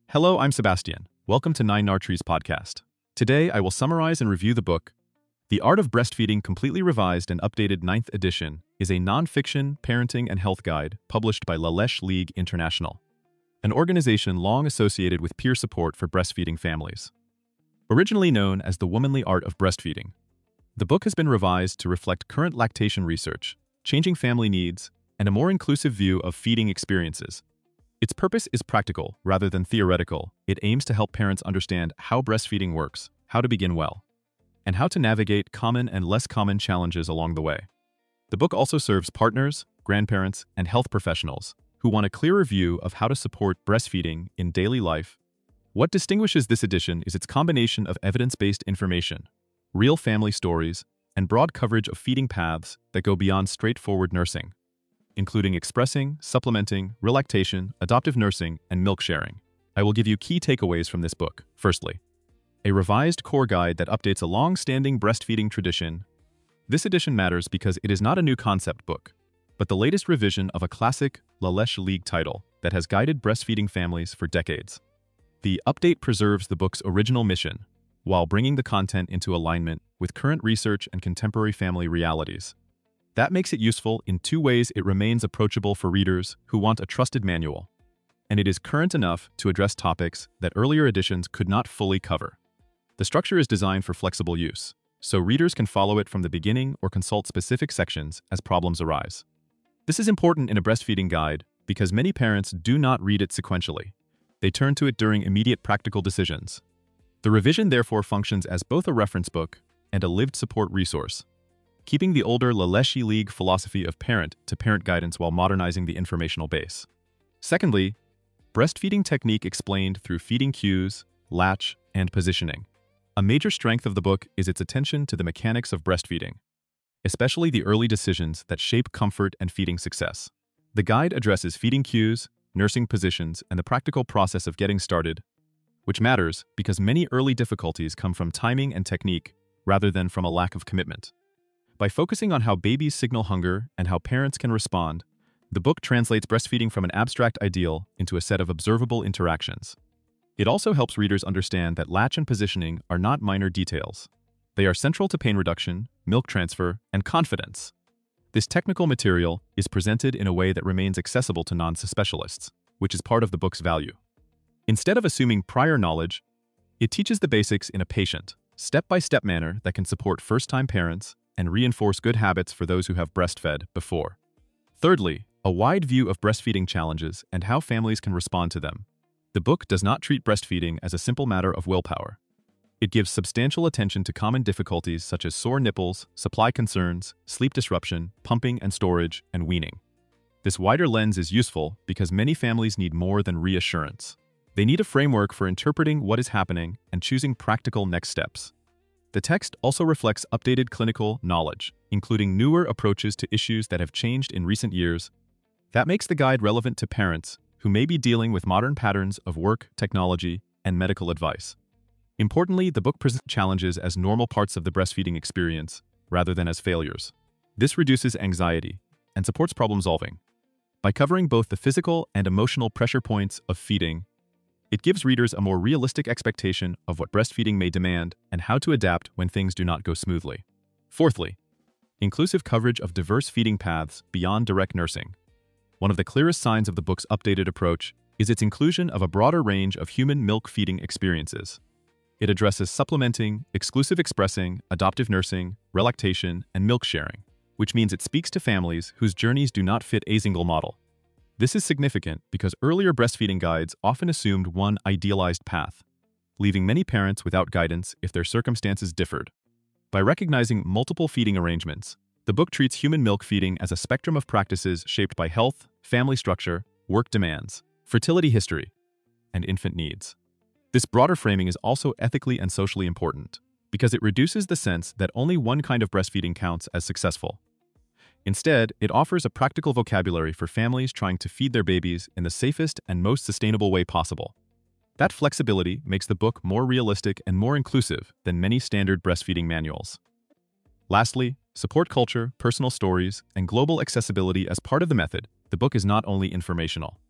Hello, I'm Sebastian. Welcome to Nine Nartrees podcast. Today, I will summarize and review the book. The Art of Breastfeeding Completely Revised and Updated 9th Edition is a non-fiction parenting and health guide published by La Leche League International, an organization long associated with peer support for breastfeeding families. Originally known as The Womanly Art of Breastfeeding, the book has been revised to reflect current lactation research, changing family needs, and a more inclusive view of feeding experiences. Its purpose is practical rather than theoretical. It aims to help parents understand how breastfeeding works, how to begin well, and how to navigate common and less common challenges along the way. The book also serves partners, grandparents, and health professionals who want a clearer view of how to support breastfeeding in daily life. What distinguishes this edition is its combination of evidence-based information, real family stories, and broad coverage of feeding paths that go beyond straightforward nursing, including expressing, supplementing, relactation, adoptive nursing, and milk sharing. I will give you key takeaways from this book. Firstly, a revised core guide that updates a long-standing breastfeeding tradition. This edition matters because it is not a new concept book, but the latest revision of a classic La Leche League title that has guided breastfeeding families for decades. The update preserves the book's original mission, while bringing the content into alignment with current research and contemporary family realities. That makes it useful in two ways. It remains approachable for readers who want a trusted manual, and it is current enough to address topics that earlier editions could not fully cover. The structure is designed for flexible use, so readers can follow it from the beginning or consult specific sections as problems arise. This is important in a breastfeeding guide because many parents do not read it sequentially. They turn to it during immediate practical decisions. The revision therefore functions as both a reference book and a lived support resource, keeping the older La Leche League philosophy of parent-to-parent guidance while modernizing the informational base. Secondly, breastfeeding technique explained through feeding cues, latch, and positioning. A major strength of the book is its attention to the mechanics of breastfeeding, especially the early decisions that shape comfort and feeding success. The guide addresses feeding cues, nursing positions, and the practical process of getting started, which matters because many early difficulties come from timing and technique rather than from a lack of commitment. By focusing on how babies signal hunger and how parents can respond, the book translates breastfeeding from an abstract ideal into a set of observable interactions. It also helps readers understand that latch and positioning are not minor details. They are central to pain reduction, milk transfer, and confidence. This technical material is presented in a way that remains accessible to non-specialists, which is part of the book's value. Instead of assuming prior knowledge, it teaches the basics in a patient, step-by-step manner that can support first-time parents and reinforce good habits for those who have breastfed before. Thirdly, a wide view of breastfeeding challenges and how families can respond to them. The book does not treat breastfeeding as a simple matter of willpower. It gives substantial attention to common difficulties such as sore nipples, supply concerns, sleep disruption, pumping and storage, and weaning. This wider lens is useful because many families need more than reassurance. They need a framework for interpreting what is happening and choosing practical next steps. The text also reflects updated clinical knowledge, including newer approaches to issues that have changed in recent years. That makes the guide relevant to parents who may be dealing with modern patterns of work, technology, and medical advice. Importantly, the book presents challenges as normal parts of the breastfeeding experience, rather than as failures. This reduces anxiety and supports problem solving. By covering both the physical and emotional pressure points of feeding, it gives readers a more realistic expectation of what breastfeeding may demand and how to adapt when things do not go smoothly. Fourthly, inclusive coverage of diverse feeding paths beyond direct nursing. One of the clearest signs of the book's updated approach is its inclusion of a broader range of human milk feeding experiences. It addresses supplementing, exclusive expressing, adoptive nursing, relactation, and milk sharing, which means it speaks to families whose journeys do not fit a single model. This is significant because earlier breastfeeding guides often assumed one idealized path, leaving many parents without guidance if their circumstances differed. By recognizing multiple feeding arrangements, the book treats human milk feeding as a spectrum of practices shaped by health, family structure, work demands, fertility history, and infant needs. This broader framing is also ethically and socially important because it reduces the sense that only one kind of breastfeeding counts as successful. Instead, it offers a practical vocabulary for families trying to feed their babies in the safest and most sustainable way possible. That flexibility makes the book more realistic and more inclusive than many standard breastfeeding manuals. Lastly, support culture, personal stories, and global accessibility as part of the method. The book is not only informational.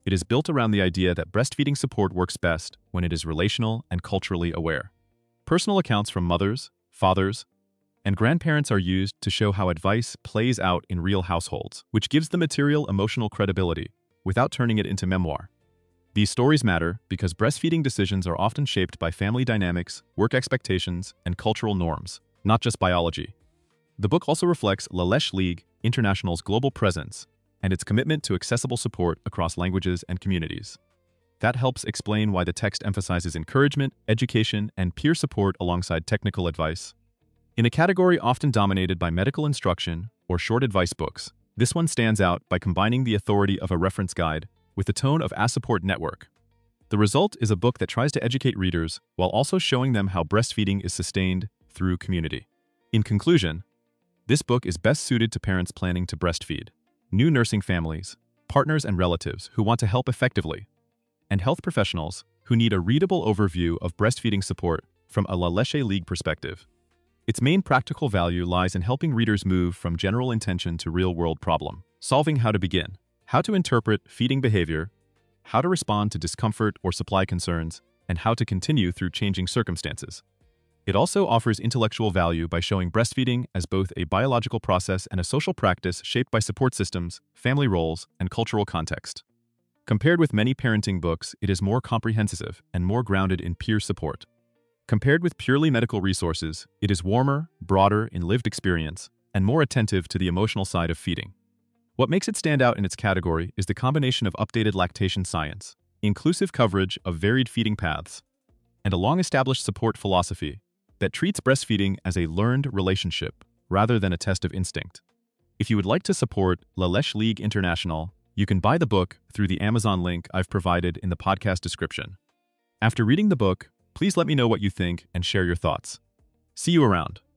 It is built around the idea that breastfeeding support works best when it is relational and culturally aware. Personal accounts from mothers, fathers, and grandparents are used to show how advice plays out in real households, which gives the material emotional credibility without turning it into memoir. These stories matter because breastfeeding decisions are often shaped by family dynamics, work expectations, and cultural norms, not just biology. The book also reflects La Lèche League International's global presence and its commitment to accessible support across languages and communities. That helps explain why the text emphasizes encouragement, education, and peer support alongside technical advice. In a category often dominated by medical instruction or short advice books, this one stands out by combining the authority of a reference guide with the tone of a support network. The result is a book that tries to educate readers while also showing them how breastfeeding is sustained through community. In conclusion, this book is best suited to parents planning to breastfeed, new nursing families, partners and relatives who want to help effectively, and health professionals who need a readable overview of breastfeeding support from a La Lèche League perspective. Its main practical value lies in helping readers move from general intention to real-world problem, solving how to begin, how to interpret feeding behavior, how to respond to discomfort or supply concerns, and how to continue through changing circumstances. It also offers intellectual value by showing breastfeeding as both a biological process and a social practice shaped by support systems, family roles, and cultural context. Compared with many parenting books, it is more comprehensive and more grounded in peer support. Compared with purely medical resources, it is warmer, broader in lived experience, and more attentive to the emotional side of feeding. What makes it stand out in its category is the combination of updated lactation science, inclusive coverage of varied feeding paths, and a long-established support philosophy that treats breastfeeding as a learned relationship rather than a test of instinct. If you would like to support La Lèche League International, you can buy the book through the Amazon link I've provided in the podcast description. After reading the book, please let me know what you think and share your thoughts. See you around.